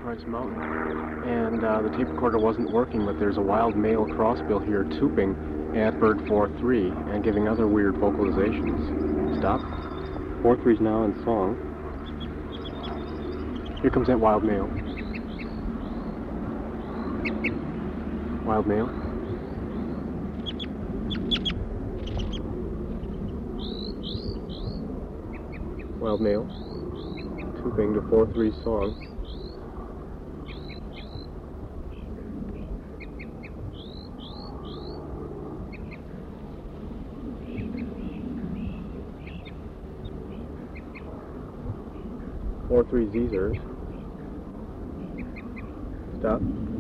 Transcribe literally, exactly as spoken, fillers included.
Price Mountain. And uh, the tape recorder wasn't working, but there's a wild male crossbill here tubing at bird four three and giving other weird vocalizations. Stop. four three's now in song. Here comes that wild male. Wild male. Wild male. Tubing to four three song. four three Zers. Stop.